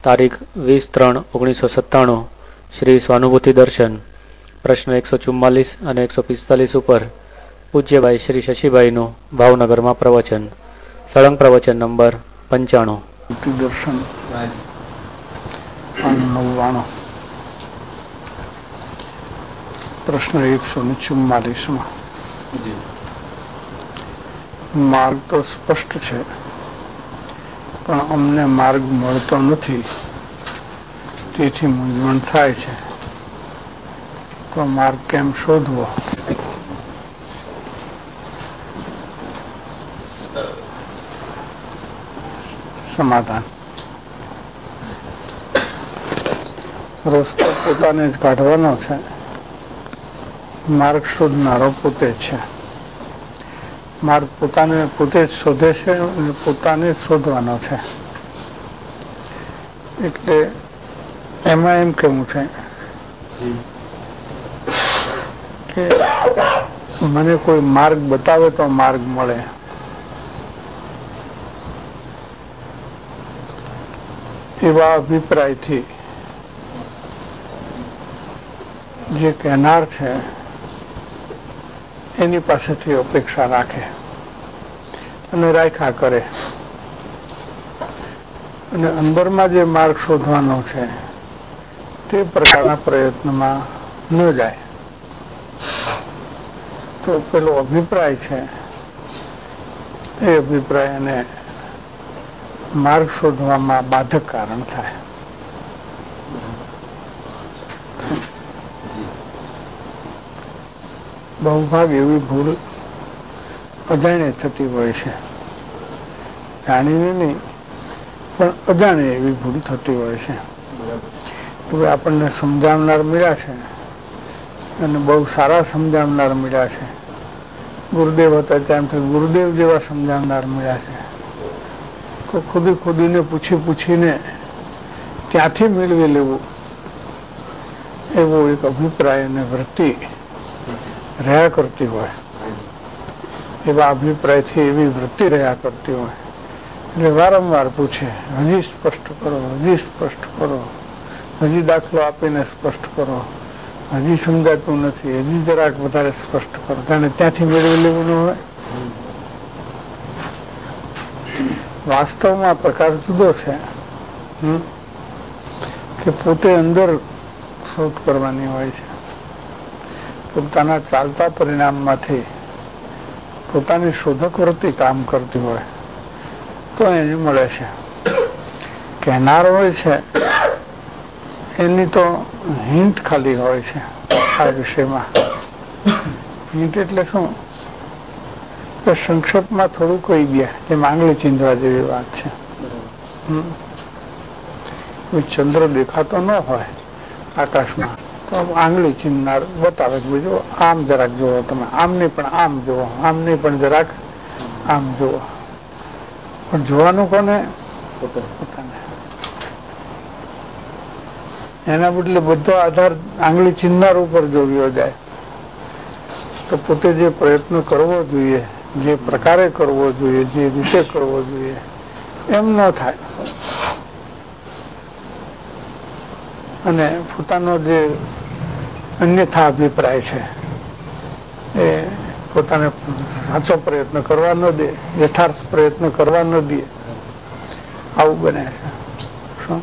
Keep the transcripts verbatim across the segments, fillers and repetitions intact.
તારીખ વીસ ત્રણ ઓગણીસો સત્તાણું શ્રી સ્વાનુભૂતિ દર્શન પ્રશ્ન એકસો ચુમ્માલીસ અને એકસો પિસ્તાલીસ ઉપર પૂજ્યભાઈ શ્રી શશીભાઈનું ભાવનગરમાં પ્રવચન. સળંગ પ્રવચન નંબર પંચાણું. દર્શન નવ્વાણું પ્રશ્ન એકસો ને ચુમ્માલીસ માં માર્ગ તો સ્પષ્ટ છે, પણ અમને માર્ગ મળતો નથી, તેથી મૂંઝવણ થાય છે. તો માર્ગ કેમ શોધવો? સમાધાન: રસ્તો પોતાને જ કાઢવાનો છે. માર્ગ શોધનારો પોતે જ છે. માર્ગ પોતાને પોતે જ શોધે છે અને પોતાને જ શોધવાનો છે. એટલે એમાં એમ કેવું છે કે મને કોઈ માર્ગ બતાવે તો માર્ગ મળે. એવા અભિપ્રાયથી જે કહેનાર છે એની પાસેથી અપેક્ષા રાખે અને રાખ્યા કરે, અને અંદરમાં જે માર્ગ શોધવાનો છે તે પ્રકારના પ્રયત્નમાં ન જાય તો પેલો અભિપ્રાય છે એ અભિપ્રાય એને માર્ગ શોધવામાં બાધક કારણ થાય. બહુભાગ એવી ભૂલ અજાણે થતી હોય છે, જાણીને નહીં પણ અજાણે એવી ભૂલ થતી હોય છે. હવે આપણને સમજાવનાર મળ્યા છે અને બહુ સારા સમજાવનાર મળ્યા છે. ગુરુદેવ હતા ત્યાંથી ગુરુદેવ જેવા સમજાવનાર મળ્યા છે. તો ખુદી ખુદીને પૂછી પૂછીને ત્યાંથી મેળવી લેવું એવો એક અભિપ્રાય અને વૃત્તિ રહ્યા કરતી હોય, એવા અભિપ્રાયથી એવી વૃત્તિ રહ્યા કરતી હોય એટલે વારંવાર પૂછે, હજી સ્પષ્ટ કરો, હજી સ્પષ્ટ કરો, હજી દાખલો આપીને સ્પષ્ટ કરો, હજી સમજાતું નથી, હજી જરાક વધારે સ્પષ્ટ કરો. જાણે ત્યાંથી મેળવી લેવું ન હોય. વાસ્તવમાં પ્રકાર જુદો છે કે પોતે અંદર શોધ કરવાની હોય છે. પોતાના ચાલતા પરિણામમાંથી પોતાની શોધક વૃત્તિ કામ કરતી હોય તો એને મળે છે. કહેનાર હોય છે એની તો હિન્ટ ખાલી હોય છે આ વિષયમાં. હિન્ટ એટલે શું કે સંક્ષેપમાં થોડું કહી દે, જેમ આંગળી ચીંધવા જેવી વાત છે. ચંદ્ર દેખાતો ન હોય આકાશમાં તો આંગળી ચીંધનાર બતાવે કે બીજું આમ જરાક જુઓ, તમે આમ નહીં પણ આમ જુઓ, આમ નહીં પણ જરાક આમ જુઓ. પણ જોવાનું કોને? પોતાને. એના બદલે બધો આધાર આંગળી ચીંધનાર ઉપર જોવ્યો જાય તો પોતે જે પ્રયત્ન કરવો જોઈએ, જે પ્રકારે કરવો જોઈએ, જે રીતે કરવો જોઈએ એમ ન થાય. અને પોતાનો જે અન્યથા અભિપ્રાય છે એ પોતાને સાચો પ્રયત્ન કરવા ન દે, યથાર્થ પ્રયત્ન કરવા ન દે, આવું બને છે. શું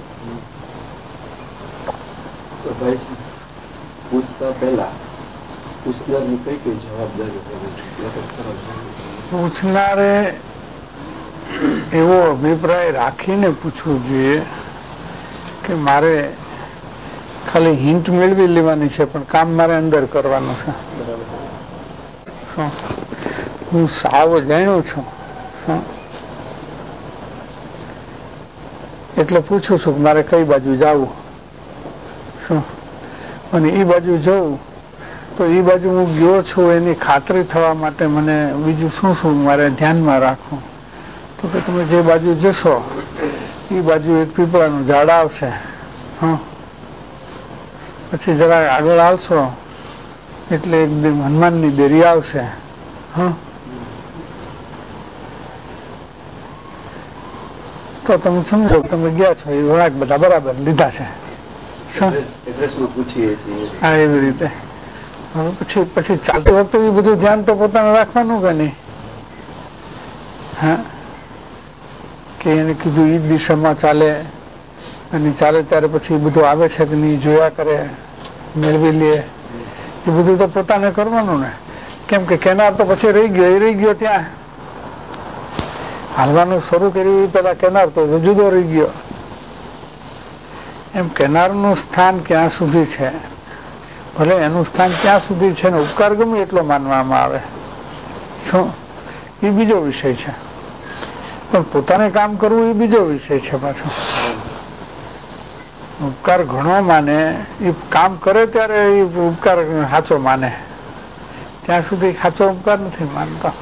પૂછતા પહેલા પૂછનારની કઈ કઈ જવાબદારી પૂછનારે એવો અભિપ્રાય રાખીને પૂછવું જોઈએ કે મારે ખાલી હિન્ટ મેળવી લેવાની છે પણ કામ મારે અંદર કરવાનું છે. શું હું સાવ જાણ્યો છું શું એટલે પૂછું છું કે મારે કઈ બાજુ જવું શું, અને એ બાજુ જવું તો એ બાજુ હું ગયો છું એની ખાતરી થવા માટે મને બીજું શું શું મારે ધ્યાનમાં રાખવું. તો કે તમે જે બાજુ જશો એ બાજુ એક પીપળાનું ઝાડ આવશે, હા પછી જરા આગળ આવશો એટલે એકદમ હનુમાનની દેરી આવશે, હા તો તમે સમજો તમે ગયા છો એ વળાક બધા બરાબર લીધા છે. હા, એવી રીતે હવે પછી પછી ચાલતી વખતે એ બધું ધ્યાન તો પોતાને રાખવાનું કે નહીં? હા, કે એને કીધું એ દિશામાં ચાલે અને ચાલે ત્યારે પછી બધું આવે છે કે નહીં જોયા કરે, મેળવી લે, એ બધું તો પોતાને કરવાનું ને. કેમ કે કેનાર તો પછી રહી ગયો, એ રહી ગયો ત્યાં હાલવાનું શરૂ કર્યું પેલા કેનાર તો જુદો રહી ગયો. એમ કેનારનું સ્થાન ક્યાં સુધી છે, ભલે એનું સ્થાન ક્યાં સુધી છે ને ઉપકાર ગમે એટલો માનવામાં આવે શું, એ બીજો વિષય છે. પણ પોતાને કામ કરવું એ બીજો વિષય છે પાછો. ઉપકાર ઘણો માને એ કામ કરે ત્યારે એ ઉપકાર સાચો માને, ત્યાં સુધી સાચો ઉપકાર નથી માનતા.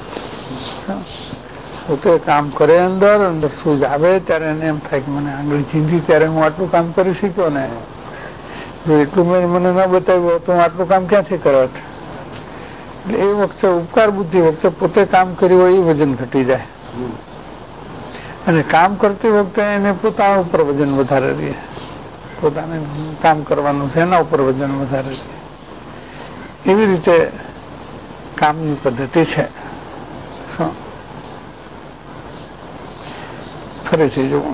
પોતે કામ કરે અંદર અંદર સૂઝ આવે ત્યારે એને એમ થાય કે મને આંગળી ચીંધી ત્યારે હું આટલું કામ કરી શક્યો ને, જો એટલું મેં મને ન બતાવ્યું તો હું આટલું કામ ક્યાંથી કરત. એટલે એ વખતે ઉપકાર બુદ્ધિ વખતે પોતે કામ કર્યું હોય એ વજન ઘટી જાય, અને કામ કરતી વખતે એને પોતાના ઉપર વજન વધારે રહે. પોતાને કામ કરવાનું છે એના ઉપર વજન વધારે રહે. એવી રીતે કામની પદ્ધતિ છે. શું ફરીથી જુઓ,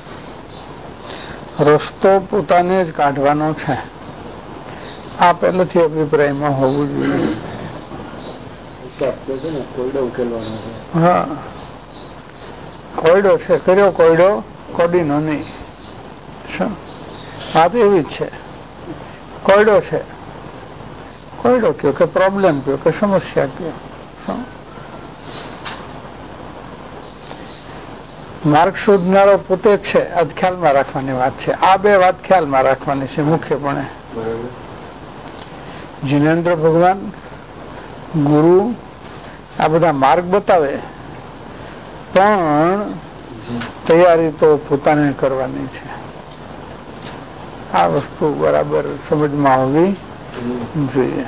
રસ્તો પોતાને જ કાઢવાનો છે આ પહેલેથી અભિપ્રાયમાં હોવું જોઈએ. હા, કોયડો છે કર્યો કોયડો કોડીનો નહીં. વાત એવી જ છે. કોયડો છે, કોયડો કયો કે પ્રોબ્લેમ કયો કે સમસ્યા કયો. શું માર્ગ શોધનારો પોતે જ છે, આ ખ્યાલમાં રાખવાની વાત છે. આ બે વાત ખ્યાલમાં રાખવાની છે મુખ્યપણે. જીનેન્દ્ર ભગવાન ગુરુ આ બધા માર્ગ બતાવે, પણ તૈયારી તો પોતાને કરવાની છે. આ વસ્તુ બરાબર સમજમાં હોવી જોઈએ.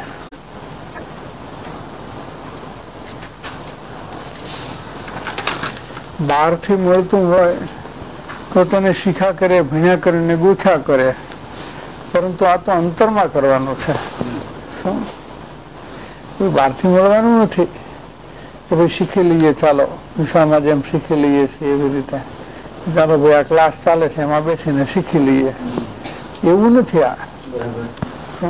બહારથી મળતું હોય તો તેને શીખા કરે, ભણ્યા કરીને ગૂંથ્યા કરે, પરંતુ આ તો અંતરમાં કરવાનું છે. શું બહારથી મળવાનું નથી કે ભાઈ શીખી લઈએ, ચાલો વિશ્વમાં જેમ શીખી લઈએ છીએ એવી રીતે, ચાલો ભાઈ આ ક્લાસ ચાલે છે એમાં બેસીને શીખી લઈએ, એવું નથી. આ શું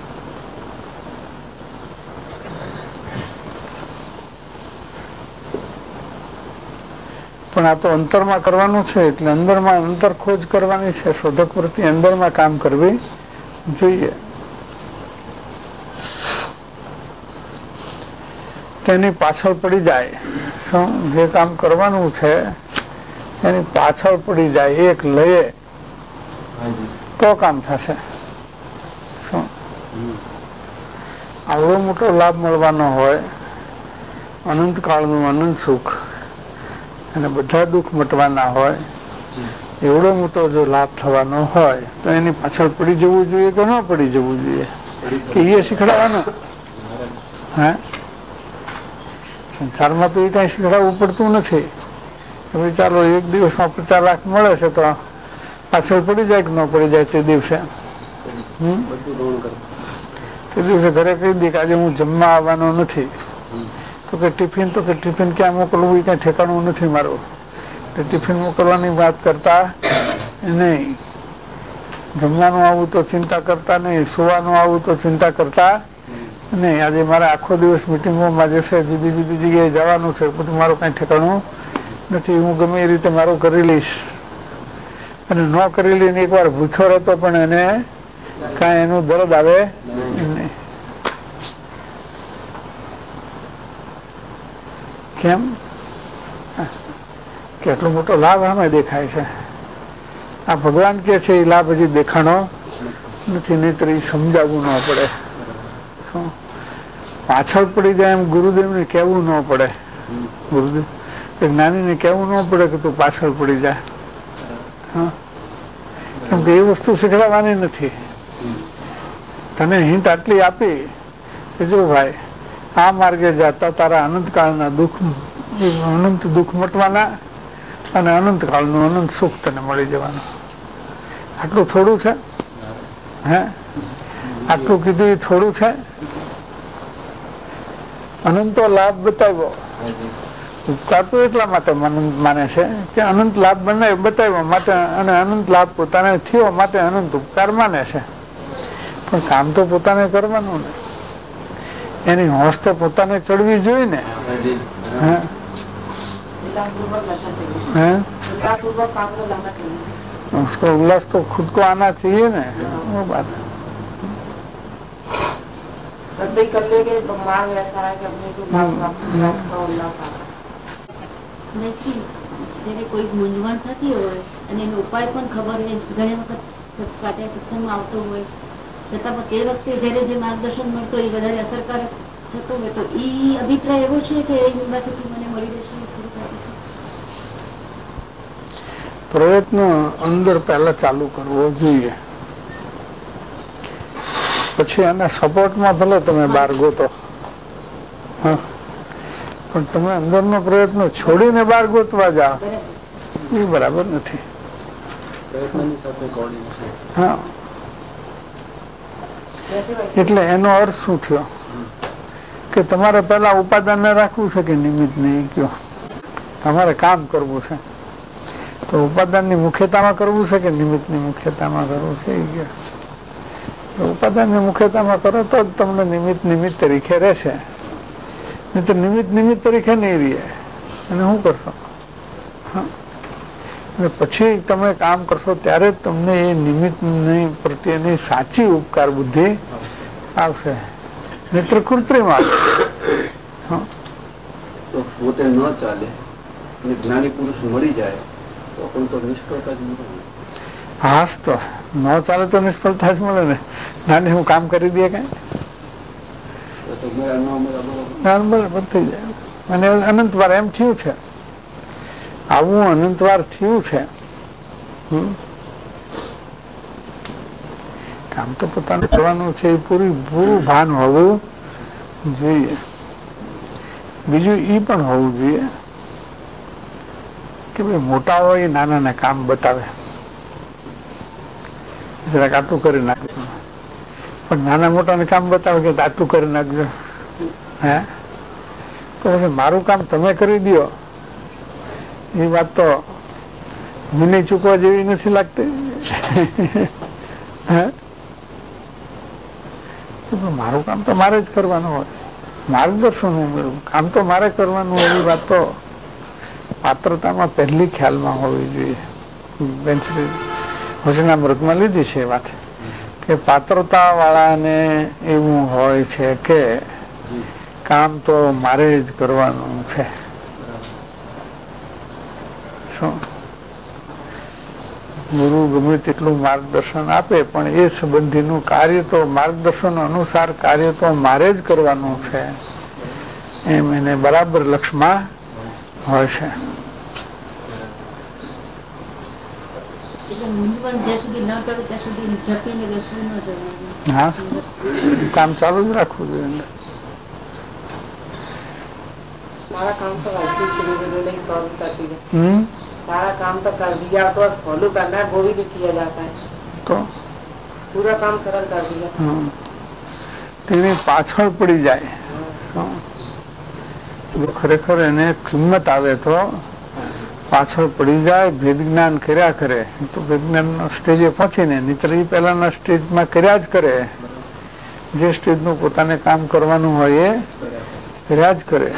પણ આ તો અંતરમાં કરવાનું છે. એટલે અંદરમાં અંતર ખોજ કરવાની છે. શોધક વૃત્તિ અંદરમાં કામ કરવી જોઈએ. તેની પાછળ પડી જાય, શું જે કામ કરવાનું છે એની પાછળ પડી જાય, એક લયે તો કામ થશે. શું આવડો મોટો લાભ મળવાનો હોય, અનંત કાળનું અનંત સુખ અને બધા દુઃખ મટવાના હોય, એવડો મોટો જો લાભ થવાનો હોય તો એની પાછળ પડી જવું જોઈએ કે ન પડી જવું જોઈએ? કે એ શીખડાવવાનું? હા, સંસારમાં તો એ કઈ શીખડાવવું પડતું નથી. હવે ચાલો એક દિવસમાં પચાસ લાખ મળે છે તો પાછળ પડી જાય કે ન પડી જાય તે દિવસે? હમ તે દિવસે ઘરે કહી દે કે આજે હું જમવા આવવાનો નથી, તો કે ટિફિન તો કે ટિફિન ક્યાં મોકલવું એ કઈ ઠેકાણું નથી મારું. ટિફિન મોકલવાની વાત કરતા નહીં, જમવાનું આવું તો ચિંતા કરતા નહીં, સુવાનું આવું તો ચિંતા કરતા નહીં. આજે મારે આખો દિવસ મિટિંગોમાં જશે, જુદી જુદી જગ્યાએ જવાનું છે, બધું મારું કઈ ઠેકાણું નથી, હું ગમે એ રીતે મારું કરી લઈશ. અને ન કરી લઈને એક વાર ભૂખ્યો રહેતો પણ એને કાંઈ એનું દર્દ આવે નહીં. કેમ? કેટલો મોટો લાભ આમાં દેખાય છે. આ ભગવાન કે છે એ લાભ હજી દેખાણો નથી, નહીતર એ સમજાવવું ન પડે. શું પાછળ પડી જાય એમ ગુરુદેવને કહેવું ન પડે. ગુરુદેવ જ્ઞાનીને કહેવું ન પડે કે તું પાછળ પડી જાય. હા, કેમ કે એ વસ્તુ શીખડાવવાની નથી. તને હિંટ આટલી આપી કે જો ભાઈ આ માર્ગે જતા તારા અનંતકાળના દુઃખ, અનંત દુઃખ મટવાના, અને અનંત કાળનું અનંત સુખ તને મળી જવાનું. આટલું થોડું છે? હે આટલું કીધું એ થોડું છે? અનંતો લાભ બતાવ્યો. ઉપકાર તો એટલા માટે માને છે કે અનંત લાભ બનાવ્યો બતાવ્યો માટે, અને અનંત લાભ પોતાને થયો માટે અનંત ઉપકાર માને છે. પણ કામ તો પોતાને કરવાનું ને, એની હોશ તો પોતાને ચડવી જોઈએ ને. હે उसको उल्लास तो खुद को आना चाहिए ना, वो बात है. श्रद्धा कर ले के मार्ग ऐसा है कि अपने को का उल्लास आता है. જ્યારે કોઈ મૂંઝવણ થતી હોય અને એનો ઉપાય પણ ખબર હોય, ઘણી વખત સ્વાધ્યાય સત્સંગમાં આવતો હોય છતાં પણ તે વખતે જ્યારે જે માર્ગદર્શન મળતો હોય એ વધારે અસરકારક થતો હોય, તો એ અભિપ્રાય એવો છે કે એની પાસેથી મને મળી રહેશે. પ્રયત્ન અંદર પહેલા ચાલુ કરવો જોઈએ, પછી એના સપોર્ટમાં ભલે તમે બહાર ગોતો, પણ તમે અંદરનો પ્રયત્ન છોડીને બહાર ગોતવા જાઓ એ બરાબર નથી. હા, એટલે એનો અર્થ શું થયો કે તમારે પેલા ઉપાદાન રાખવું છે કે નિમિત્ત નહીં? કયો તમારે કામ કરવું છે તો ઉપાદાનની મુખ્યતામાં કરવું છે કે નિમિત્તની મુખ્યતામાં કરવું છે? એ ગયો ઉપાદાનની મુખ્યતામાં કરો તો જ તમને નિમિત્ત નિમિત્ત તરીકે રહેશે, નહીં તો નિમિત્ત નિમિત્ત તરીકે નહીં રહે. અને શું કરશો? અને પછી તમે કામ કરશો ત્યારે જ તમને એ નિમિત્તની પ્રત્યેની સાચી ઉપકાર બુદ્ધિ આવશે, મિત્ર કૃત્રિમ આવશે. તો પોતે ન ચાલે અને જ્ઞાની પુરુષ મળી જાય તો પણ તો નિષ્ફળતા જ મળે. હાસ તો ન ચાલે તો નિષ્ફળતા જ મળે ને. નાની હું કામ કરી દે કઈ બરાબર થઈ જાય. અને અનંત વાર એમ થયું છે, આવું અનંત વાર થયું છે. કામ તો પોતાને કરવાનું છે એ પૂરી પૂરું ભાન હોવું જોઈએ. બીજું એ પણ હોવું જોઈએ કે ભાઈ મોટા હોય એ નાનાને કામ બતાવે, જરાક આટલું કરી નાખજો, પણ નાના મોટાને કામ બતાવે કે આટલું કરી નાખજો. હે તો પછી મારું કામ તમે કરી દો એ વાત તો મને ચૂકવા જેવી નથી લાગતી. હે મારું કામ તો મારે જ કરવાનું હોય, માર્ગદર્શન હું મેળવું, કામ તો મારે કરવાનું હોય. એવી વાત તો પાત્રતામાં પહેલી ખ્યાલમાં હોવી જોઈએ. બેનશ્રી વચનામૃતમાં લીધી છે વાત કે પાત્રતા વાળાને એવું હોય છે કે કામ તો મારે જ કરવાનું છે. શું ગુરુ ગમે તેટલું માર્ગદર્શન આપે પણ એ સંબંધીનું કાર્ય તો માર્ગદર્શન અનુસાર કાર્ય તો મારે જ કરવાનું છે, એમ એને બરાબર લક્ષમાં હોય છે. હા, કામ ચાલુ જ રાખવું જોઈએ. सारा काम तो ऐसे नहीं सॉल्व करती है. सारा काम तो कर दिया तो बस फॉलो करना है, वो भी नहीं किया जाता है तो पूरा काम सरल कर दिया. તેની પાછળ પડી જાય ખરેખર એને કિંમત આવે તો પાછળ પડી જાય, ભેદ જ્ઞાન કર્યા કરે તો ભેદ જ્ઞાન સ્ટેજે પહોંચીને, નહીતર એ પહેલાના સ્ટેજમાં કર્યા જ કરે. જે સ્ટેજનું પોતાને કામ કરવાનું હોય એ કર્યા જ કરે.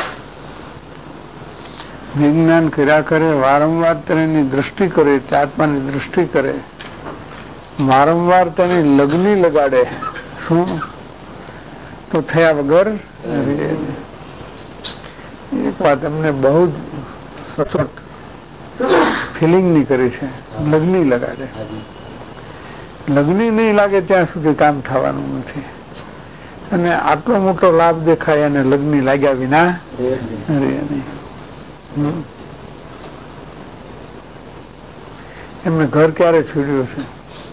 વિજ્ઞાન કર્યા કરે, વારંવાર તેની દ્રષ્ટિ કરે, તે આત્માની દ્રષ્ટિ કરે, વારંવાર તેની લગ્ની લગાડે. શું તો થયા વગર એક વાત એમને બહુ જ સચોટ ફિલિંગની કરી છે, લગ્ની લગાડે. લગ્ની નહીં લાગે ત્યાં સુધી કામ થવાનું નથી. અને આટલો મોટો લાભ દેખાય અને લગ્ની લાગ્યા વિના રે નહીં. એમને ઘર ક્યારે છોડ્યું છે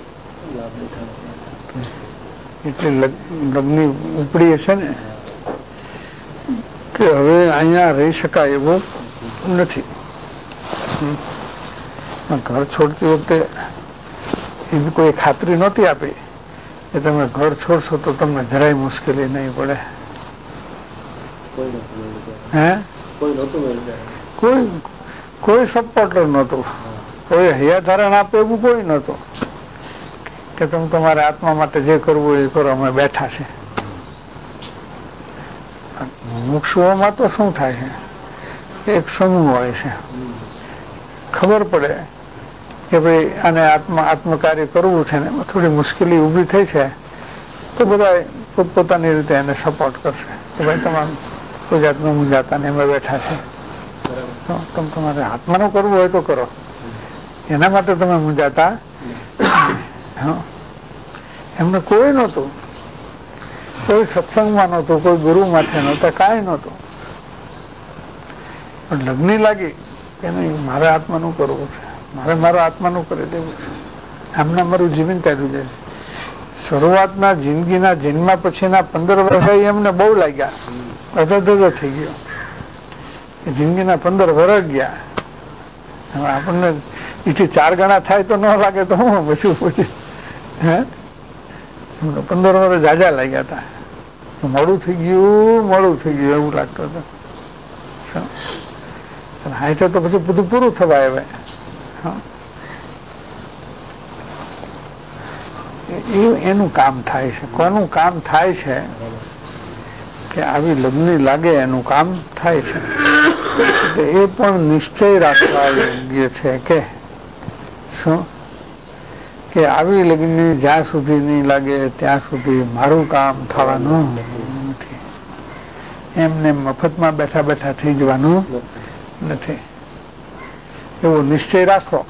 એટલે લગ્ની ઉપડી હશે ને કે હવે અહીંયા રહી શકાય એવું નથી. ઘર છોડતી વખતે એવી કોઈ ખાતરી નહોતી આપી કે તમે ઘર છોડશો તો તમને જરાય મુશ્કેલી નહીં પડે. હે કોઈ કોઈ સપોર્ટર નહોતું, કોઈ હૈયાધારણ આપે એવું કોઈ નહોતું કે તમે તમારા આત્મા માટે જે કરવું એ કરો, અમે બેઠા છે. મુક્ષુઓમાં તો શું થાય છે, એક સમૂહ હોય છે, ખબર પડે કે ભાઈ આને આત્મા આત્મકાર્ય કરવું છે ને થોડી મુશ્કેલી ઊભી થઈ છે તો બધા પોતપોતાની રીતે એને સપોર્ટ કરશે કે ભાઈ તમારું કોઈ જાતનું મૂંઝાતા ને એમાં બેઠા છે, તમે તમારે આત્માનું કરવું હોય તો કરો, એના માટે તમે મૂંઝાતા. એમને કોઈ નહોતું, કોઈ સત્સંગમાં નહોતું, કોઈ ગુરુ માથે નહોતા, કાંઈ નહોતું. પણ લગ્ન લાગી કે નહીં મારે આત્માનું કરવું છે, મારે મારું આત્માનું કરી દેવું છે, આમને મારું જીવન કાઢ્યું જાય. શરૂઆતના જિંદગીના જન્મ પછીના પંદર વર્ષ એમને બહુ લાગ્યા, અધધધ થઈ ગયો. જિંદગીના પંદર વર્ષ ગયા. હવે આપણને એથી ચાર ગણા થાય તો ન લાગે તો હું પછી પછી હે પંદર વર્ષ જાજા લાગ્યા હતા. મોડું થઈ ગયું મોડું થઈ ગયું એવું લાગતું હતું. હાઈટે તો પછી બધું પૂરું થવા આવે. એનું કામ થાય છે. કોનું કામ થાય છે કે આવી લગ્ન લાગે એનું કામ થાય છે. એ પણ નિશ્ચય રાખવા યોગ્ય છે કે શું કે આવી લગ્ન જ્યાં સુધી નહીં લાગે ત્યાં સુધી મારું કામ થવાનું નથી. એમને મફતમાં બેઠા બેઠા થઈ જવાનું નથી. એવો નિશ્ચય રાખો.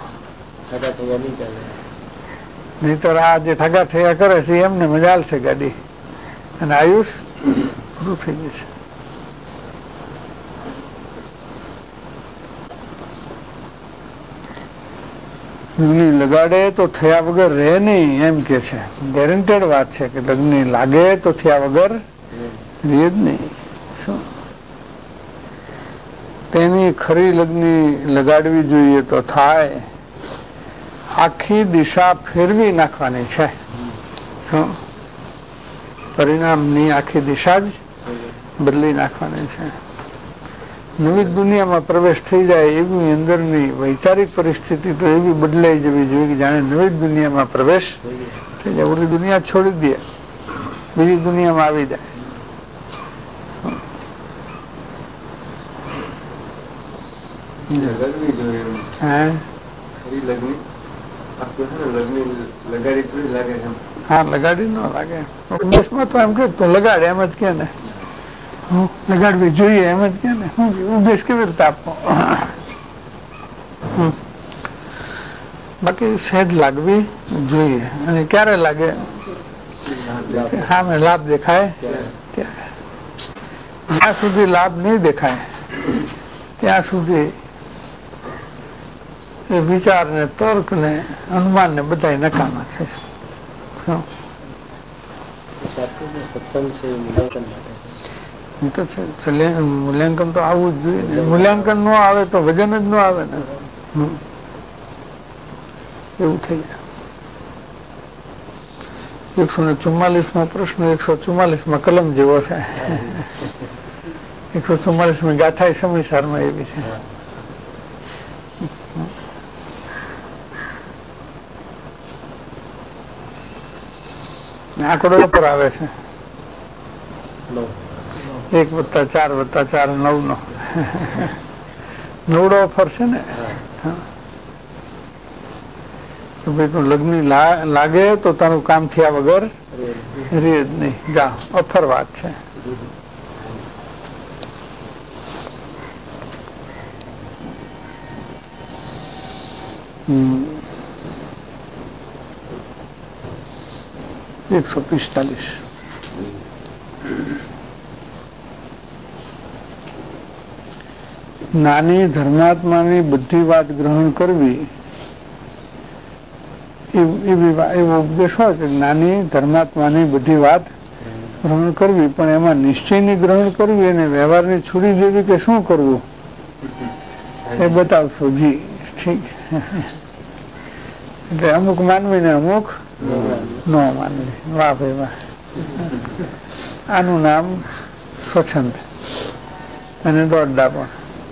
નહીતર આ જે ઠગા ઠગા કરે છે એમને મજા આવશે ગાડી અને આયુષ પૂરું થઈ જશે. લગાડે તો થયા વગર રહે નહીં એમ કે છે. ગેરંટેડ વાત છે કે લગ્ન લાગે તો થયા વગર રહે જ નહીં. શું તેની ખરી લગ્ન લગાડવી જોઈએ તો થાય. આખી દિશા ફેરવી નાખવાની છે. શું પરિણામની આખી દિશા જ બદલી નાખવાની છે. નવી દુનિયામાં પ્રવેશ થઈ જાય એવી અંદરની વૈચારિક પરિસ્થિતિ તો એવી બદલાઈ જવી જોઈએ કે જાણે નવી દુનિયામાં પ્રવેશ થઈ જાય. ઓલી દુનિયા છોડી દે, બીજી દુનિયામાં આવી જાય. હા લગાડી ન લાગે. દેશમાં તો એમ કે તું લગાડ એમ જ કે ને લગાડવી જોઈએ એમ જ કે ને ઉપદેશ કેવી રીતે આપવો. બાકી સહેજ લાગવી જોઈએ. અને ક્યારે લાગે? હા મેં લાભ દેખાય ત્યારે. જ્યાં સુધી લાભ નહીં દેખાય ત્યાં સુધી એ વિચાર ને તર્ક ને અનુમાન ને બધા નકામા છે. સત્સંગ છે મૂલ્યાંકન તો આવવું જ જોઈએ. મૂલ્યાંકન ન આવે તો વજન જ ન આવે ને. એવું થઈ જાય. એકસો ને ચુમ્માલીસ માં પ્રશ્ન એકસો ચુમ્માલીસ માં કલમ જેવો છે. એકસો ચુમ્માલીસ માં ગાથા સમયસારમાં એવી છે. આંકડો પર આવે છે એક વત્તા ચાર વત્તા ચાર નવ નો નવડો ઓફર છે ને. ભાઈ તું લગ્ન લાગે તો તારું કામ થયા વગર રે જ નહીં. જા ઓફર વાત છે. એકસો પિસ્તાલીસ નાની ધર્માત્માની બધી વાત ગ્રહણ કરવી એવો ઉપદેશ હોય કે નાની ધર્માત્માની બધી વાત ગ્રહણ કરવી, પણ એમાં નિશ્ચયની ગ્રહણ કરવી અને વ્યવહારની છોડી દેવી કે શું કરવું એ બતાવશો જી. ઠીક. એટલે અમુક માનવી ને અમુક ન માનવી. વાહ ભાઈ વાહ. આનું નામ સ્વચ્છંદ અને દોડડા પણ.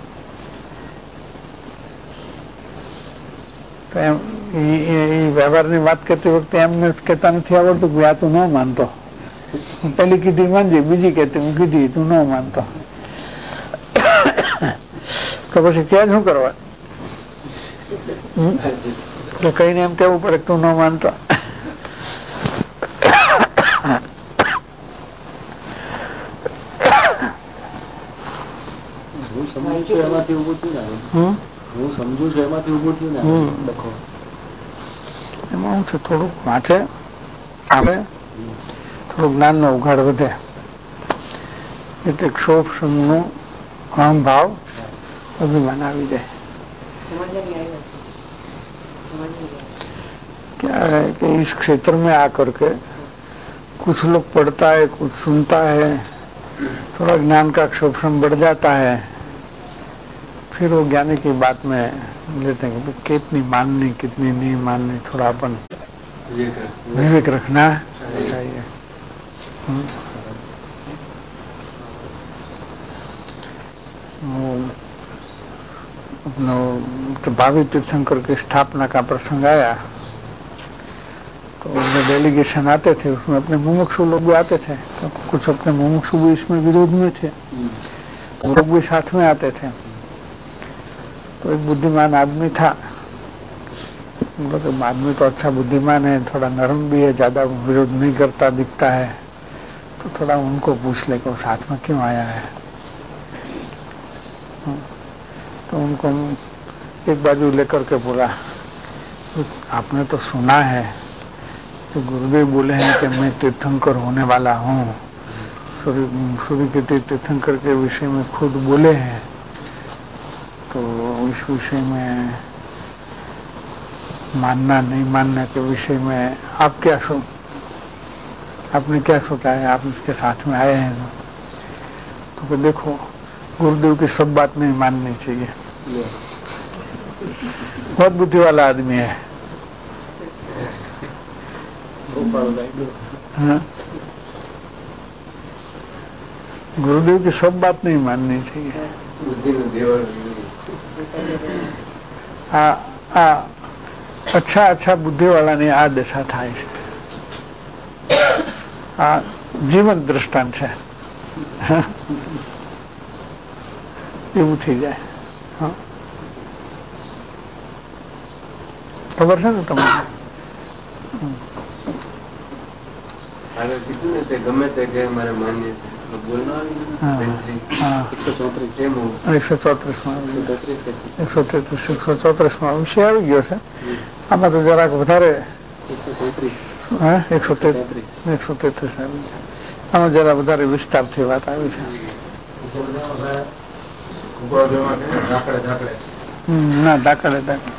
તો એમ એ વ્યવહારની વાત કરતી વખતે એમને કહેતા નથી આવડતું કે આ તું ન માનતો. પેલી કીધી માનજે, બીજી કહેતી હું કીધી તું ન માનતો. તો પછી ક્યાં શું કરવા? તો કઈને એમ કેવું પડે તું ન માનતો. હું સમજુ છું એમાંથી ઉભું થયું ને. હું સમજુ છું એમાંથી ઉભું થયું ને. લખો એમાં હું છે થોડુંક વાંચે આવે, થોડુંક જ્ઞાનનો ઉઘાડ વધે એટલે ક્ષોભનું અહમ ભાવ અભિમાન આવી જાય. क्या है कि इस क्षेत्र में आकर के कुछ लोग पढ़ता है, कुछ सुनता है, थोड़ा ज्ञान का क्षोभन बढ़ जाता है, फिर वो ज्ञानी की बात में लेते हैं कि कितनी माननी कितनी नहीं माननी, थोड़ा अपन विवेक रखना चाहिए. अपना तो भावी तीर्थंकर की स्थापना का प्रसंग आया तो उनमें डेलीगेशन आते थे, उसमें अपने मुमुक्षु लोग भी आते थे, तो कुछ अपने मुमुक्षु भी इसमें विरोध में थे, वो लोग भी साथ में आते थे. तो एक बुद्धिमान आदमी था, आदमी तो अच्छा बुद्धिमान है, थोड़ा नरम भी है, ज्यादा विरोध नहीं करता दिखता है, तो थोड़ा उनको पूछ ले कि वो साथ में क्यों आया है. तो उनको एक बाजू लेकर के बोला, आपने तो सुना है कि गुरुदेव बोले हैं कि मैं तीर्थंकर होने वाला हूँ, सूर्य सूर्य के तीर्थंकर के विषय में खुद बोले हैं, तो इस विषय में मानना नहीं मानना के विषय में आप क्या सो आपने क्या सोचा है, आप इसके साथ में आए हैं. तो कि देखो गुरुदेव की सब बात नहीं माननी चाहिए, बहुत बुद्धि वाला आदमी है. हाँ? गुरुदेव की सब बात नहीं माननी चाहिए. आ, आ, अच्छा अच्छा बुद्धि वाला ने आ दशा થાય છે. આ જીવન દ્રષ્ટાંત છે. એવું થઈ જાય. ખબર છે ને તમને? ગમે તે કે મારે માન્ય એકસો ચોત્રીસ માં એકસો તેત્રીસ એકસો ચોત્રીસ માં વિષય આવી ગયો છે. આમાં તો જરાક વધારે એકસો તેત્રીસ એકસો તેત્રીસ આવી ગયો. આમાં જરા વધારે વિસ્તારથી વાત આવી છે. ના દાખલે દાખલે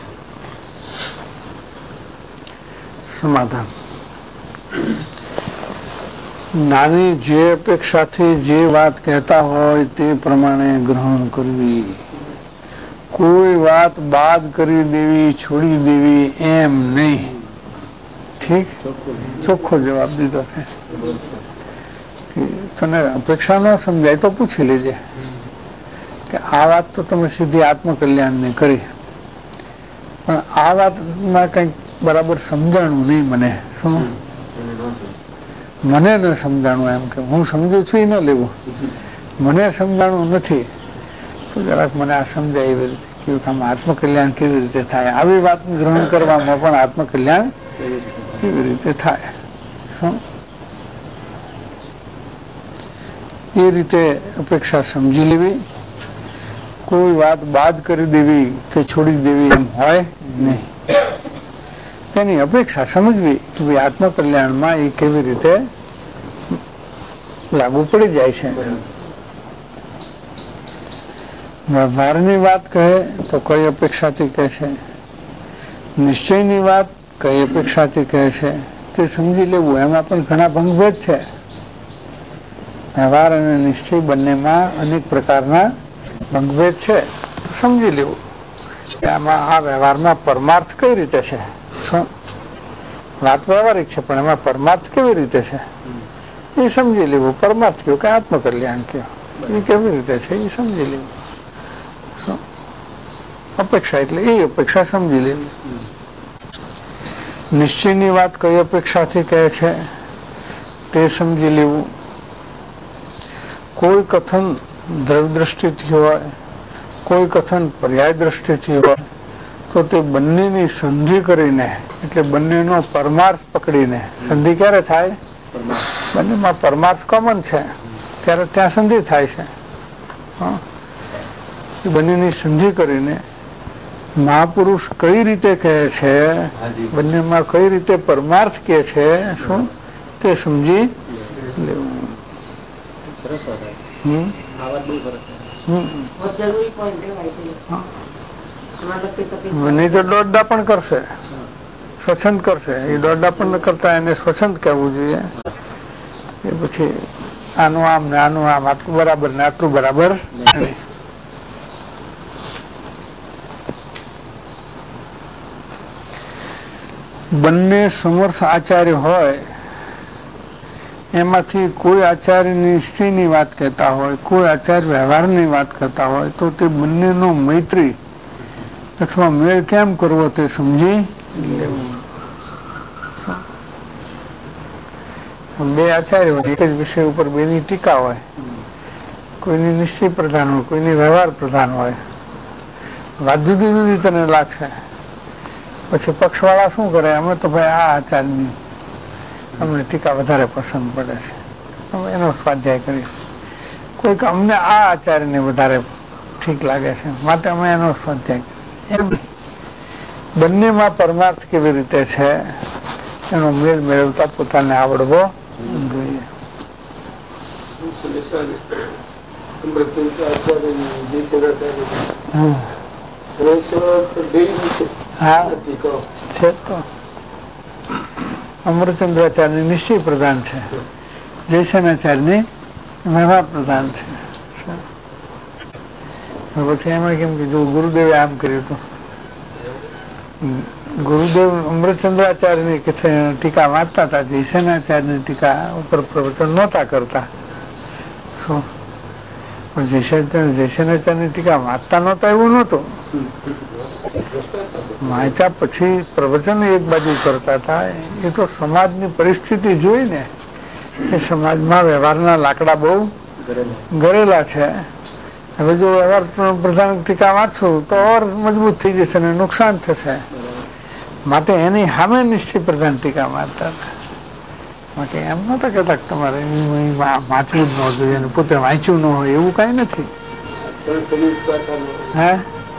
સમાધાન. નાની જે અપેક્ષાથી જે વાત કહેતા હોય તે પ્રમાણે ગ્રહણ કરવી, કોઈ વાત બાદ કરી દેવી, છોડી દેવી એમ નહીં. ઠીક, ચોખ્ખો જવાબ દીધો છે. તને અપેક્ષા ન સમજાય તો પૂછી લેજે કે આ વાત તો તમે સીધી આત્મકલ્યાણની કરી, પણ આ વાતમાં કંઈક બરાબર સમજાણું નહીં મને. શું મને ન સમજાણું? એમ કે હું સમજુ છું એ ન લેવું, મને સમજાણું નથી તો જરાક મને આ સમજાય એવી રીતે કેવું કામ આત્મકલ્યાણ કેવી રીતે થાય, આવી વાત ગ્રહણ કરવામાં પણ આત્મકલ્યાણ કેવી રીતે થાય. શું એ રીતે અપેક્ષા સમજી લેવી, કોઈ વાત બાદ કરી દેવી કે છોડી દેવી એમ હોય નહીં. તેની અપેક્ષા સમજવી કે ભાઈ આત્મકલ્યાણમાં એ કેવી રીતે લાગુ પડી જાય છે. વ્યવહારની વાત કહે તો કઈ અપેક્ષાથી કહે છે, નિશ્ચયની વાત કઈ અપેક્ષાથી કહે છે તે સમજી લેવું. એમાં પણ ઘણા ભંગભેદ છે. વ્યવહાર અને નિશ્ચય બંનેમાં અનેક પ્રકારના ભંગભેદ છે, સમજી લેવું આમાં આ વ્યવહારમાં પરમાર્થ કઈ રીતે છે? શું વાત વ્યવહારિક છે, પણ એમાં પરમાર્થ કેવી રીતે છે એ સમજી લેવું. પરમાર્થ કયો કે આત્મકલ્યાણ કયો, એ કેવી રીતે છે એ સમજી લેવું. શું અપેક્ષા એટલે એ અપેક્ષા સમજી લેવી. નિશ્ચયની વાત કઈ અપેક્ષાથી કહે છે તે સમજી લેવું. કોઈ કથન દ્રવ્ય દ્રષ્ટિથી હોય, કોઈ કથન પર્યાય દ્રષ્ટિથી હોય, તો તે બંનેની સંધિ કરીને, એટલે બંનેનો પરમાર્થ પકડીને, સંધિ ક્યારે થાય? બંનેમાં પરમાર્થ કોમન છે ત્યારે ત્યાં સંધિ થાય છે. બંનેની સંધિ કરીને મહાપુરુષ કઈ રીતે કહે છે, બંનેમાં કઈ રીતે પરમાર્થ કહે છે, શું તે સમજી લેવું. નહીં તો દોડડા પણ કરશે, સ્વચ્છંદ કરશે. એ દોડડા પણ કરતા એને સ્વચ્છંદ કહેવું જોઈએ. એ પછી આનું આમ ને આનું આમ, આટલું બરાબર ને આટલું બરાબર નહીં. બંને સમર્થ આચાર્ય હોય, એમાંથી કોઈ આચાર્ય નિશ્ચયની વાત કહેતા હોય, કોઈ આચાર્ય વ્યવહારની વાત કરતા હોય, તો તે બંનેનો મૈત્રી અથવા મેળ કેમ કરવો તે સમજી લેવું. બે આચાર્ય હોય, એક જ વિષય ઉપર બેની ટીકા હોય, કોઈની નિશ્ચય પ્રધાન હોય, કોઈની વ્યવહાર પ્રધાન હોય. વાત જુદી જુદી તને લાગશે. પછી પક્ષવાળા શું કરે, અમે તો ભાઈ આ આચાર્યની અમને ટીકા વધારે પસંદ પડે છે, અમે એનો સ્વાધ્યાય કરીશ. કોઈક અમને આ આચાર્યને વધારે ઠીક લાગે છે માટે અમે એનો સ્વાધ્યાય કરીશ. એમ બંનેમાં પરમાર્થ કેવી રીતે છે એનો મેળ મેળવતા પોતાને આવડવો જોઈએ. હા છે તો અમૃતચંદ્રાચાર્ય નિશ્ચય પ્રધાન છે, જયસેનાચાર્યની વ્યવહાર પ્રધાન છે. પછી એમાં કેમ કે જો ગુરુદેવે આમ કર્યું હતું, ગુરુદેવ અમૃતચંદ્રાચાર્યની ટીકા વાંચતા હતા, જયસેનાચાર્યની ટીકા ઉપર પ્રવચન નહોતા કરતા. શું પણ જયસેનાચાર્યની ટીકા વાંચતા નહોતા એવું નહોતું. વાંચ્યા પછી પ્રવચન એક બાજુ કરતા હતા. એ તો સમાજની પરિસ્થિતિ જોઈને કે સમાજમાં વ્યવહારના લાકડા બહુ ગરેલા છે. હવે જો વ્યવહાર પ્રધાન ટીકા વાંચશું તો ઓર મજબૂત થઈ જશે અને નુકસાન થશે. માટે એની સામે નિશ્ચય પ્રધાન ટીકા મારતા હતા. માટે એમ નતા કહેતા કે તમારે વાંચવું જ ન જોઈએ અને પોતે વાંચ્યું ન હોય એવું કઈ નથી. હે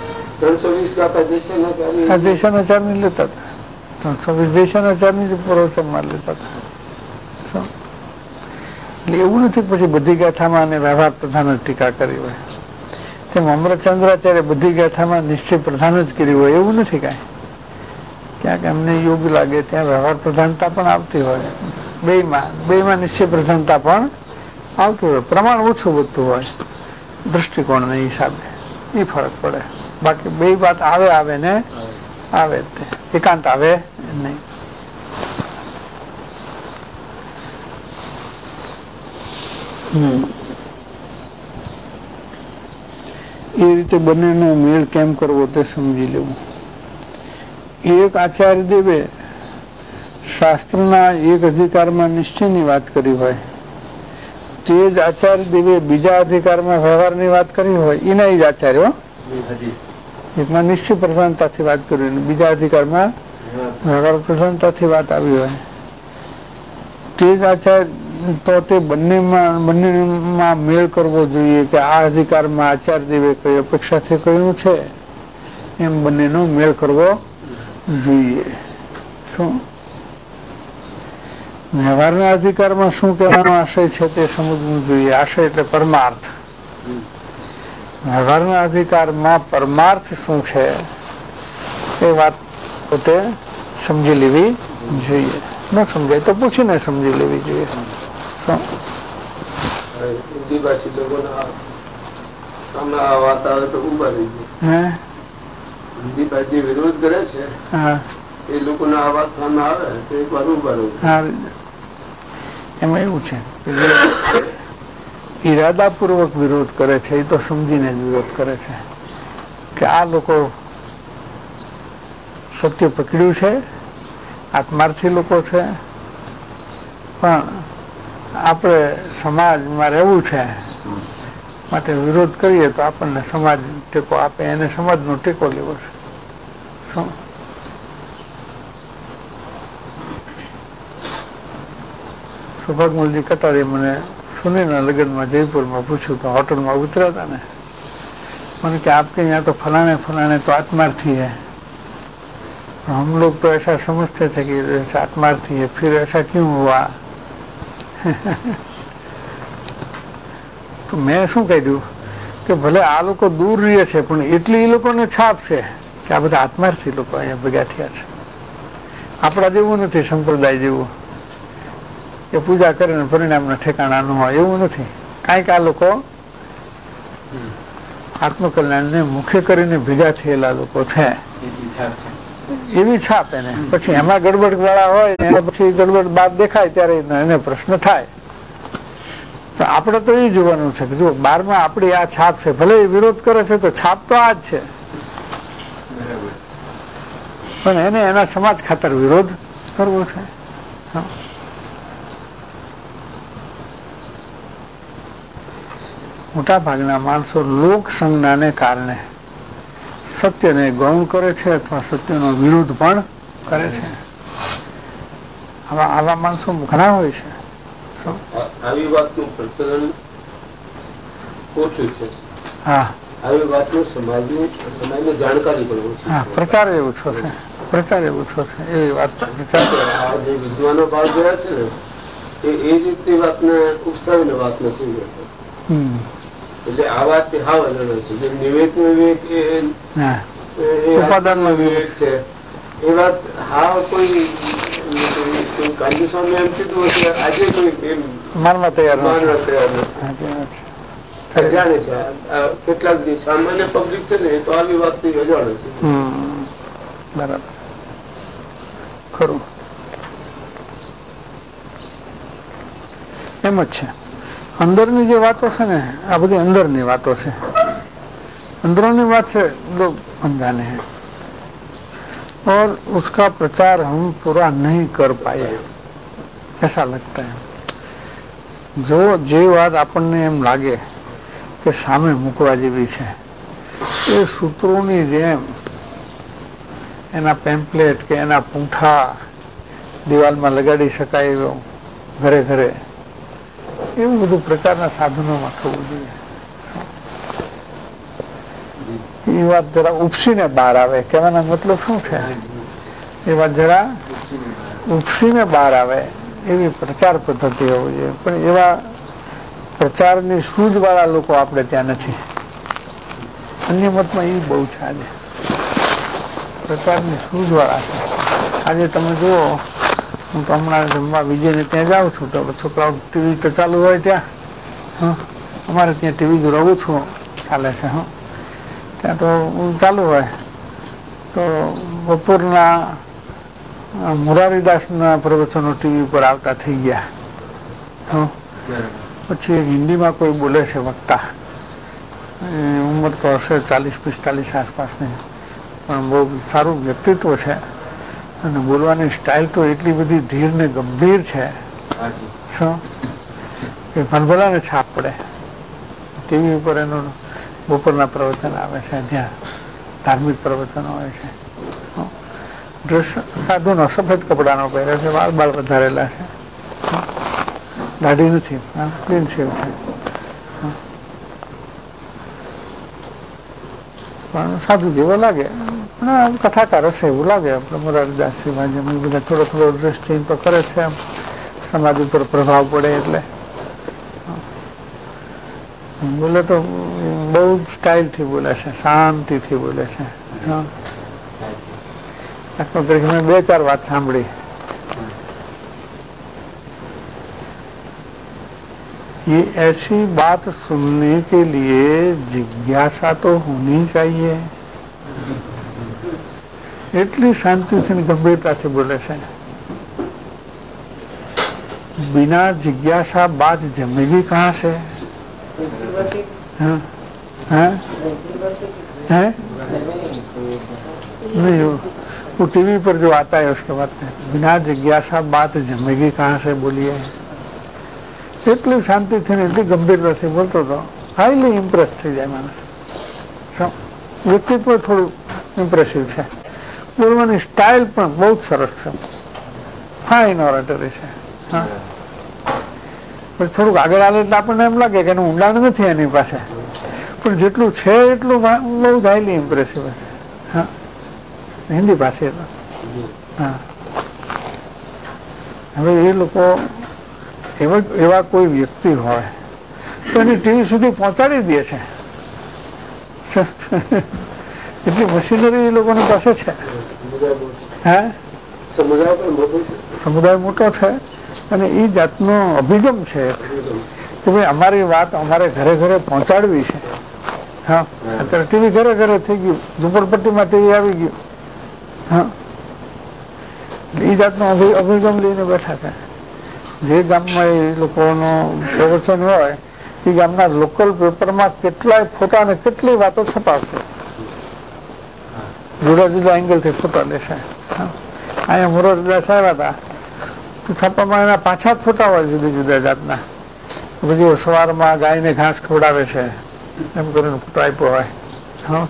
જયસેનાચાર્ય લેતા હતા, ત્રણસો વીસ જયસેનાચાર્ય જ પ્રવચનમાં લેતા હતા. એટલે એવું નથી પછી બધી ગાથામાં અને વ્યવહાર પ્રધાન જ ટીકા કરી હોય. તેમ અમૃતચંદ્રાચાર્ય બધી ગાથામાં નિશ્ચય પ્રધાન જ કરી હોય એવું નથી કાંઈ. ક્યાંક એમને યોગ્ય લાગે ત્યાં વ્યવહાર પ્રધાનતા પણ આવતી હોય. બેયમાં બેયમાં નિશ્ચય પ્રધાનતા પણ આવતી હોય. પ્રમાણ ઓછું વધતું હોય દૃષ્ટિકોણના હિસાબે, એ ફરક પડે. બાકી બે વાત આવે આવે ને આવે તે એકાંત આવે નહીં. એ રીતે બંનેનો મેળ કેમ કરવો તે સમજી લેવું. એક આચાર્ય દેવે શાસ્ત્રના એક અધિકારમાં નિશ્ચયની વાત કરી હોય, તે જ આચાર્ય દેવે બીજા અધિકારમાં વ્યવહારની વાત કરી હોય, એના જ આચાર્યો એકમાં નિશ્ચય પ્રધાનતાથી વાત કરી હોય, બીજા અધિકારમાં વ્યવહાર પ્રધાનતાથી વાત આવી હોય, તે જ આચાર્ય તો તે બંનેમાં બંનેમાં મેળ કરવો જોઈએ કે આ અધિકારમાં આચાર્ય દેવે કઈ અપેક્ષાથી કહ્યું છે એમ બંનેનો મેળ કરવો જોઈએ. શું વ્યવહારના અધિકારમાં શું કહેવાનો આશય છે તે સમજવું જોઈએ. આશય એટલે પરમાર્થ. વ્યવહારના અધિકારમાં પરમાર્થ શું છે એ વાત પોતે સમજી લેવી જોઈએ. ન સમજાય તો પૂછીને સમજી લેવી જોઈએ. શું હે હિન્દી વિરોધ કરે છે હા એ લોકોનો આ વાત સામે આવે તો એક વાર ઉભા હા એમાં એવું છે કે જે ઈરાદાપૂર્વક વિરોધ કરે છે એ તો સમજીને જ વિરોધ કરે છે કે આ લોકો સત્ય પકડ્યું છે, આત્માર્થી લોકો છે, પણ આપણે સમાજમાં રહેવું છે માટે વિરોધ કરીએ તો આપણને સમાજ ટેકો આપે, એને સમાજનો ટેકો લેવો છે. શું સુભાગમલજી કટારીએ મને સુનીના લગ્નમાં જયપુરમાં પૂછ્યું તો હોટલમાં ઉતર્યા હતા ને, मैंने कि आपके यहाँ तो फलाने फलाने तो आत्मार्थी है, हम लोग तो ऐसा समझते थे कि ऐसा आत्मार्थी है, फिर ऐसा क्यों हुआ? તો મેં શું કહ્યું કે ભલે આ લોકો દૂર રહે છે પણ એટલી એ લોકોને છાપ છે કે આ બધા આત્માર્થી લોકો અહીંયા ભેગા થયા છે. આપણા જેવું નથી સંપ્રદાય જેવું કે પૂજા કરીને પરિણામના ઠેકાણા ન હોય એવું નથી. કાંઈક આ લોકો આત્મકલ્યાણને મુખ્ય કરીને ભેગા થયેલા લોકો છે એવી છાપ એને. પછી એમાં ગડબડ વાળા હોય ને પછી ગડબડ બાદ દેખાય ત્યારે એને પ્રશ્ન થાય. તો આપણે તો એ જોવાનું છે કે જો બારમાં આપણી આ છાપ છે, ભલે એ વિરોધ કરે છે તો છાપ તો આ જ છે, પણ એને એના સમાજ ખાતર વિરોધ કરવો છે. મોટા ભાગના માણસો લોક સંજ્ઞાને કારણે સત્યને ગૌણ કરે છે અથવા સત્યનો વિરોધ પણ કરે છે. આવા આવા માણસો ઘણા હોય છે. આવી વાતનું પ્રચલન ઓછું છે. હા, આવી વાતનું સમાજની સમાજને જાણકારી પણ ઓછી છે. પ્રચાર એ ઓછો છે, પ્રચાર એ ઓછો છે એવી વાત. આ જે વિદ્વાનો ભાવ ગયા છે ને એ એ રીતની વાતને ઉપસાવીને વાત નથી કરતા. એટલે આ વાત હાવ અલગ છે. જે નિવેક વિવેક એ ઉપાદાનનો વિવેક છે એ વાત હાવ કોઈ ગાંધી સ્વામી એમ કીધું હશે આજે કોઈ માનવા તૈયાર માનવા તૈયાર નથી. જાણે છે કેટલાક સામાન્ય પબ્લિક છે ને એ તો આવી વાત થી અજાણે છે. બરાબર, ખરું એમ જ છે. અંદરની જે વાતો છે ને આ બધી અંદરની વાતો છે. अंदरूनी बात से लोग अनजाने हैं और उसका प्रचार हम पूरा नहीं कर पाए ऐसा लगता है. जो જે વાત આપણને એમ લાગે કે સામે મૂકવા જેવી છે એ સૂત્રોની જેમ એના પેમ્પલેટ કે એના પૂંઠા દિવાલમાં લગાડી શકાય એવો ઘરે ઘરે એવું બધું પ્રકારના સાધનોમાં થવું જોઈએ. એ વાત જરા ઉપસીને બહાર આવે. કહેવાનો મતલબ શું છે? એ વાત જરા ઉપસીને બહાર આવે એવી પ્રચાર પદ્ધતિ હોવી જોઈએ. પણ એવા પ્રચારની સૂઝવાળા લોકો આપણે ત્યાં નથી. અન્ય મતમાં એ બહુ છે. આજે પ્રચારની સૂઝવાળા છે. આજે તમે જુઓ, હું તો હમણાં જમવા બીજેને ત્યાં જાઉં છું તો છોકરાઓ ટીવી તો ચાલુ હોય ત્યાં. હા, અમારે ત્યાં ટીવી જો રહું છું ચાલે છે. હા, ત્યાં તો ચાલુ હોય તો બપોરના મોરારીદાસના પ્રવચનો ટીવી પર આવતા થઈ ગયા. પછી હિન્દીમાં કોઈ બોલે છે વક્તા, ઉંમર તો હશે ચાલીસ પિસ્તાલીસ આસપાસની, પણ બહુ સારું વ્યક્તિત્વ છે અને બોલવાની સ્ટાઇલ તો એટલી બધી ધીર ને ગંભીર છે શું કે ભલભલાને છાપ પડે. ટીવી ઉપર એનું બપોરના પ્રવચન આવે છે, ત્યાં ધાર્મિક પ્રવચનો હોય છે. ડ્રેસ સાધુનો સફેદ કપડાનો પહેરે છે, વાળ બાળ વધારેલા છે, દાઢી નથી, ક્લીન શેવ છે. પણ સાધુ જેવો લાગે, કથાકાર હશે એવું લાગે. આપણે મોરારીદાસજી ભાઈ બધા થોડો થોડો ડ્રેસ ચેન્જ તો કરે છે, સમાજ ઉપર પ્રભાવ પડે એટલે. બોલે તો બહુ જ સ્ટાઇલથી બોલે છે, શાંતિથી બોલે છે. દાખલા તરીકે મેં બે ચાર વાત સાંભળી. ये ऐसी बात सुनने के लिए जिज्ञासा तो होनी चाहिए. એટલી શાંતિથી ગંભીરતાથી બોલે છે, बिना जिज्ञासा बात जमेगी कहाँ से? हाँ हाँ है नहीं, वो टीवी पर जो आता है उसके बाद में बिना जिज्ञासा बात जमेगी कहाँ से बोलिए. એટલી શાંતિથી ને એટલી ગંભીરતાથી બોલતો હતો, હાઈલી ઇમ્પ્રેસ થઈ જાય માણસ. વ્યક્તિત્વ થોડું ઇમ્પ્રેસિવ છે, બોલવાની સ્ટાઇલ પણ બહુ જ સરસ છે, ફાઇન ઓરેટરી છે. હા, થોડુંક આગળ આવે એટલે આપણને એમ લાગે કે એનું ઊંડાણ નથી એની પાસે, પણ જેટલું છે એટલું બહુ જ હાઈલી ઇમ્પ્રેસિવ છે. હા, હિન્દી પાસે તો હા. હવે એ લોકો એવા એવા કોઈ વ્યક્તિ હોય તો એની ટીવી સુધી પહોંચાડી દે છે. એટલી મશીનરી એ લોકોની પાસે છે. હા, સમુદાય મોટો છે અને એ જાતનો અભિગમ છે કે ભાઈ અમારી વાત અમારે ઘરે ઘરે પહોંચાડવી છે. હા, અત્યારે ટીવી ઘરે ઘરે થઈ ગયું, ઝુંપડપટ્ટીમાં ટીવી આવી ગયું. હા, એ જાતનો અભિગમ લઈને બેઠા છે. જે ગામમાં એ લોકોનું પ્રવચન હોય એ ગામના લોકલ પેપરમાં કેટલાય ફોટા ને કેટલી વાતો છપાવશે, જુદા જુદા એંગલથી ફોટા લેશે. અહીંયા મોરારદાસ આવ્યા હતા તો છાપામાં એના પાછા જ ફોટા હોય જુદા જુદા જાતના. પછી સવારમાં ગાયને ઘાસ ખવડાવે છે એમ કરીને ફોટો આપ્યો હોય. હા,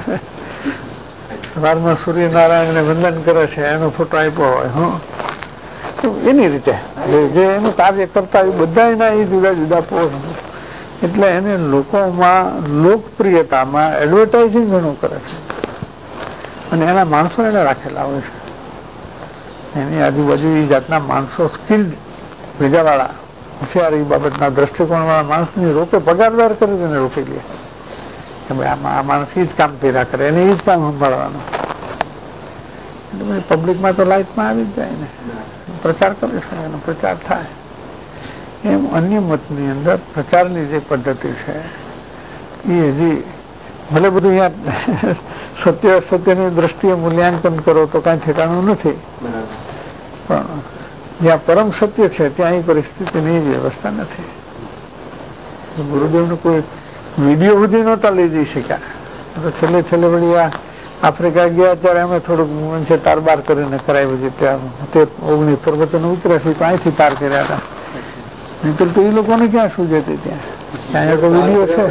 સવારમાં સૂર્યનારાયણને વંદન કરે છે એનો ફોટો આપ્યો હોય. હા, એની રીતે જે એનું કાર્ય કરતા એ બધા એના એ જુદા જુદા પોસ્ટ. એટલે એને લોકોમાં લોકપ્રિયતામાં એડવર્ટાઇઝિંગ ઘણું કરે છે અને એના માણસો એને રાખેલા હોય છે. એની આજુબાજુ એ જાતના માણસો સ્કિલ્ડ ભેજાવાળા હોશિયાર એ બાબતના દ્રષ્ટિકોણવાળા માણસની રોકે પગારદાર કરી તેને રોકી લે કે ભાઈ આમાં આ માણસ એ જ કામ કર્યા કરે, એને એ જ કામ સંભાળવાનું. એટલે ભાઈ પબ્લિકમાં તો લાઈટમાં આવી જ જાય ને, પ્રચાર કરે છે, એનો પ્રચાર થાય. એમ અન્ય મતની અંદર પ્રચારની જે પદ્ધતિ છે એ હજી ભલે બધું અહીંયા સત્ય સત્યની દ્રષ્ટિએ મૂલ્યાંકન કરો તો કાંઈ ઠેકાણું નથી, પણ જ્યાં પરમ સત્ય છે ત્યાં એ પરિસ્થિતિની વ્યવસ્થા નથી. ગુરુદેવને કોઈ વિડીયો સુધી નહોતા લઈ જઈ શક્યા, તો છેલ્લે છેલ્લે વળી આ આફ્રિકા ગયા ત્યારે અમે થોડુંક તાર બાર કરીને કરાવ્યું છે. ત્યાં તે ઓગણીસ પ્રવચનો ઉતર્યા છે તો અહીંથી તાર કર્યા હતા, નહીતર તો એ લોકોને ક્યાં શું જતી ત્યાં. અહીંયા તો વિડીયો છે.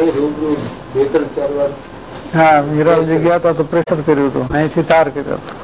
હા, મીરાલજી ગયા હતા તો પ્રેશર કર્યું હતું, અહીંથી તાર કર્યો હતો.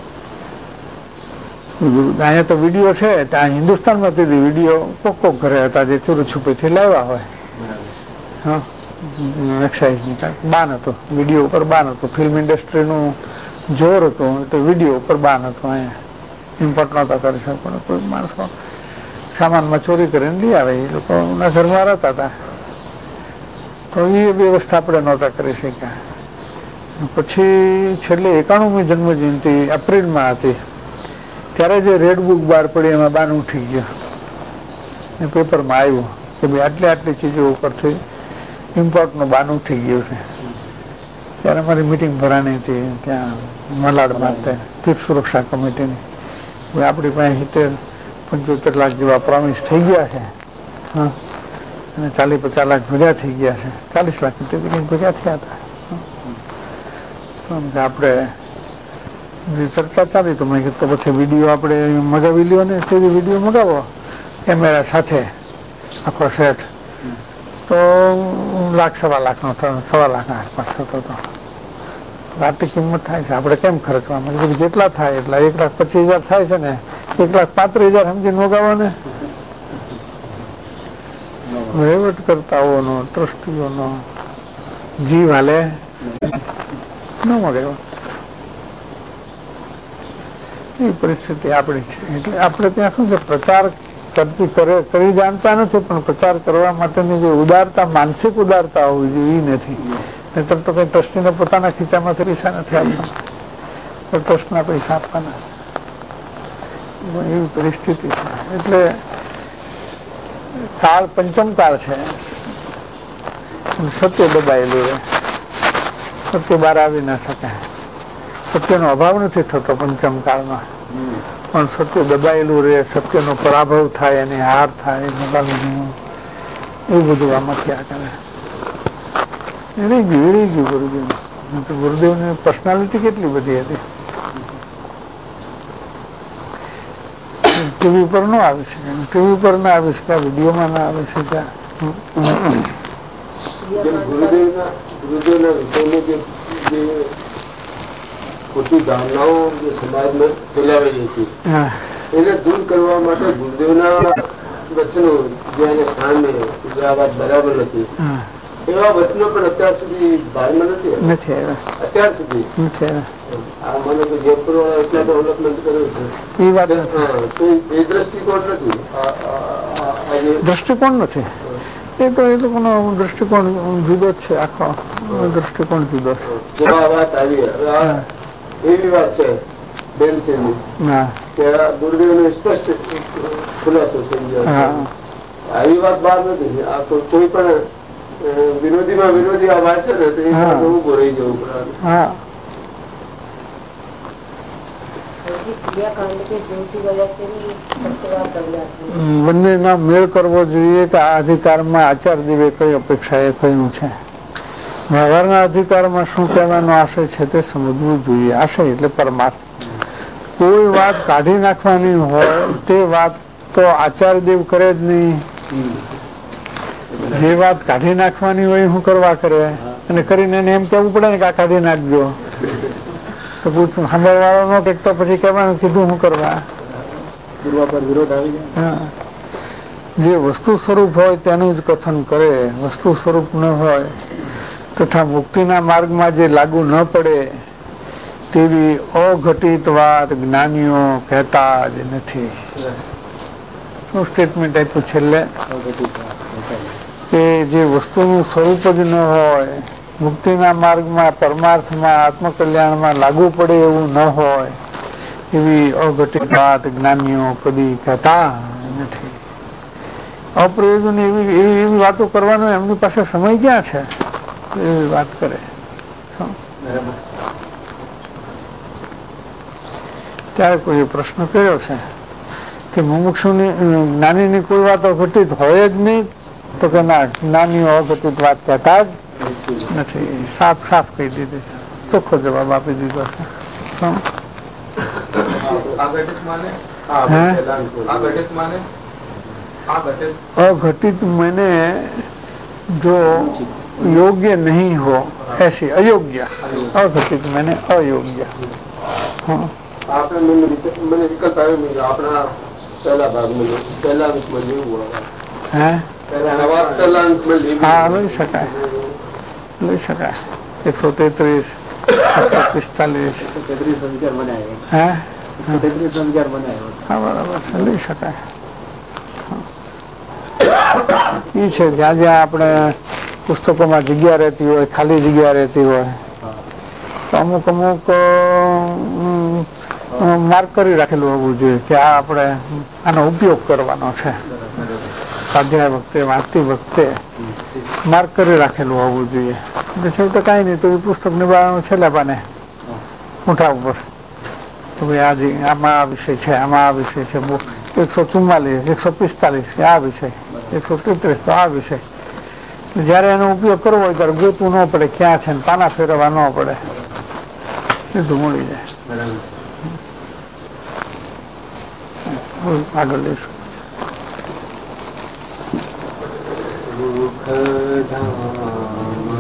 અહીંયા તો વિડીયો છે, ત્યાં હિન્દુસ્તાનમાં તે વિડીયો કોક કોક ઘરે હતા જે ચોરી છુપીથી લાવ્યા હોય. હા, એક્સાઇઝની બાન હતું, વિડીયો ઉપર બાન હતું, ફિલ્મ ઇન્ડસ્ટ્રીનું જોર હતું એટલે વિડીયો ઉપર બાન હતું. અહીંયા ઇમ્પોર્ટ નહોતા કરી શકતા. કોઈ માણસો સામાનમાં ચોરી કરીને લઈ આવે, એ લોકોના ઘરમાં રહેતા હતા તો એ વ્યવસ્થા આપણે નહોતા કરી શક્યા. પછી છેલ્લે એકાણુંમી જન્મ જયંતિ એપ્રિલમાં હતી ત્યારે જે રેડ બુક બહાર પડી એમાં બાન ઉઠી ગયો ને પેપરમાં આવ્યું કે ભાઈ આટલી આટલી ચીજો ઉપરથી ઇમ્પોર્ટનું બાન ઉઠી ગયું છે. ત્યારે અમારી મિટિંગ ભરાણી હતી ત્યાં મલાડમાં, તીર્થ સુરક્ષા કમિટીની. આપણી પાસે સિત્તેર પંચોતેર લાખ જેવા પ્રોમિસ થઈ ગયા છે. હા, અને ચાલીસ પચાસ લાખ ભેગા થઈ ગયા છે, ચાલીસ લાખ ભેગા થયા હતા. આપણે જે ચર્ચા ચાલી તો મેં કીધું તો પછી વિડીયો આપણે મગાવી લ્યો ને, તે વિડીયો મગાવો કેમેરા સાથે આખો સેટ, તો લાખ સવા લાખનો થયો, સવા લાખના આસપાસ થતો હતો. આટલી કિંમત થાય છે, આપણે કેમ ખર્ચવા? જેટલા થાય એટલા, એક લાખ પચીસ હજાર થાય છે ને, એક લાખ પાંત્રીસ હજાર સમજીને મગાવો ને. વહીવટ કરતાઓનો, ટ્રસ્ટીઓનો જીવ હાલે ન મગાવ્યો. એ પરિસ્થિતિ આપણી છે. એટલે આપણે ત્યાં શું છે, પ્રચાર કરતી કરે કરી જાણતા નથી, પણ પ્રચાર કરવા માટેની જે ઉદારતા, માનસિક ઉદારતા હોવી જોઈએ એ નથી. નહીતર તો કઈ ટ્રસ્ટીને પોતાના ખીચામાંથી પૈસા નથી આપવાના, તો ટ્રસ્ટના પૈસા આપવાના. એવી પરિસ્થિતિ છે. એટલે કાળ પંચમ કાળ છે, સત્ય દબાયેલું રહે, સત્ય બહાર આવી ના શકે. સત્યનો અભાવ નથી થતો પંચમ કાળમાં, પણ સત્ય દબાયેલું રહે, સત્યનો પરાભવ થાય અને હાર થાય, એવું બધું આમાં થયા કરે. રહી ગયું રહી ગયું ગુરુદેવ. ગુરુદેવની પર્સનાલિટી કેટલી બધી હતી. ટીવી પર ન આવી શકે, ટીવી પર ના આવી શકે, વિડીયોમાં ના આવી શકે. ગુરુદેવના ગુરુદેવના વિષયની જે જે ખોટી ધારણાઓ જે સમાજમાં ફેલાવેલી હતી એને દૂર કરવા માટે ગુરુદેવના વચનો જે એને સામે આ વાત બરાબર નથી એવા વચનો પણ અત્યાર સુધી ભારમાં નથી નથી આવ્યા. અત્યાર સુધી નથી આવ્યા. આ મને તો જયપુર વાળા એટલા ડેવલપમેન્ટ કર્યું છે એ વાત એ દ્રષ્ટિકોણ નથી. દ્રષ્ટિકોણ નથી એ તો એ લોકોનો દ્રષ્ટિકોણ જુદો જ છે. આખો દ્રષ્ટિકોણ જુદો છે. જેવા વાત આવી એવી વાત છે બેનસિંહની કે ગુરુદેવ નો સ્પષ્ટ ખુલાસો થઈ ગયો. આવી વાત બહાર નથી. આ કોઈ પણ વિરોધીમાં વિરોધી આ વાત છે ને તો એ ઉભો રહી જવું પડે. બંનેના મેળ કરવો જોઈએ કે આ અધિકારમાં આચાર દેવે કઈ અપેક્ષા એ કહ્યું છે. વ્યવહારના અધિકારમાં શું કહેવાનો આશય છે તે સમજવું જોઈએ. આશય એટલે પરમાર્થ. કોઈ વાત કાઢી નાખવાની હોય તે વાત તો આચાર્યદેવ કરે જ નહીં. જે વાત કાઢી નાખવાની હોય શું કરવા કરે અને કરીને એને એમ કેવું પડે ને કે આ કાઢી નાખજો તો પૂછું સાંભળવાળો નો કંઈક તો પછી કહેવાનું કીધું શું કરવા. વિરોધ આવી જાય. જે વસ્તુ સ્વરૂપ હોય તેનું જ કથન કરે. વસ્તુ સ્વરૂપ ન હોય તથા મુક્તિના માર્ગમાં જે લાગુ ન પડે તેવી અઘટિત વાત જ્ઞાનીઓ કહેતા જ નથી. શું સ્ટેટમેન્ટ આપ્યું છેલ્લે કે જે વસ્તુનું સ્વરૂપ જ ન હોય, મુક્તિના માર્ગમાં, પરમાર્થમાં, આત્મકલ્યાણમાં લાગુ પડે એવું ન હોય એવી અઘટિત વાત જ્ઞાનીઓ કદી કહેતા નથી. અપ્રયોજન એવી એવી એવી વાતો કરવાનો એમની પાસે સમય ક્યાં છે? એવી વાત કરે. ત્યારે કોઈ પ્રશ્ન કર્યો છે કે મુમુક્ષુની જ્ઞાનીની કોઈ વાત અઘટિત હોય જ નહીં તો કે ના, જ્ઞાનીઓ અઘટિત વાત કહેતા જ નથી. સાફ સાફ કહી દીધી, ચોખ્ખો જવાબ આપી દીધો છે. શું અઘટિત મને જો યોગ્ય नहीं हो ऐसी अयोग्य, अघटित मैंने अयोग्य. आपने मैंने विकल्प आयो नहीं अपना पहला भाग में पहला अंक में नहीं हुआ है पहला अंक में ले हाँ लई शकाय लई शकाय एक सौ तैतीस एक सौ पिस्तालीस तैतीस विचार बनाए हैं तैतीस विचार बनाए हाँ बराबर છે લઈ શકાય. એ છે જ્યાં જ્યાં આપણે પુસ્તકોમાં જગ્યા રહેતી હોય, ખાલી જગ્યા રહેતી હોય તો અમુક અમુક માર્ક કરી રાખેલું હોવું જોઈએ કે આ આપણે આનો ઉપયોગ કરવાનો છે. સ્વાધ્યાય વખતે, વાંચતી વખતે માર્ક કરી રાખેલું હોવું જોઈએ. છેવટે કાંઈ નહીં તો એ પુસ્તક નિભાવવાનું છેલ્લા પાને ઊંઠા ઉપર તો ભાઈ આજે આમાં આ વિષય છે, આમાં આ વિષય છે. એકસો ચુમ્માલીસ એકસો પિસ્તાલીસ આ વિષય, એકસો તેત્રીસ તો આ વિષય. જયારે એનો ઉપયોગ કરવો હોય ત્યારે ગોતવું ન પડે ક્યાં છે, પાના ફેરવવા ન પડે, સીધું મળી જાય. આગળ લઈશું. સુખ